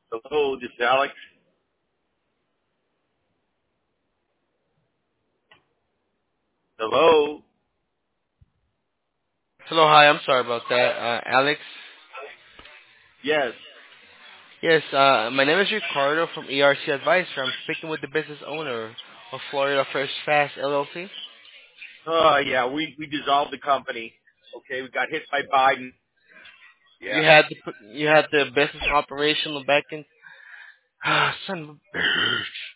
Hello, this is Alex. Hello. Hello, hi. I'm sorry about that, Alex. Yes. Yes, my name is Ricardo from ERC Advisor. I'm speaking with the business owner of Florida First Fast LLC. Yeah, we dissolved the company. Okay, we got hit by Biden. You Yeah. had the business operational back in son of a bitch.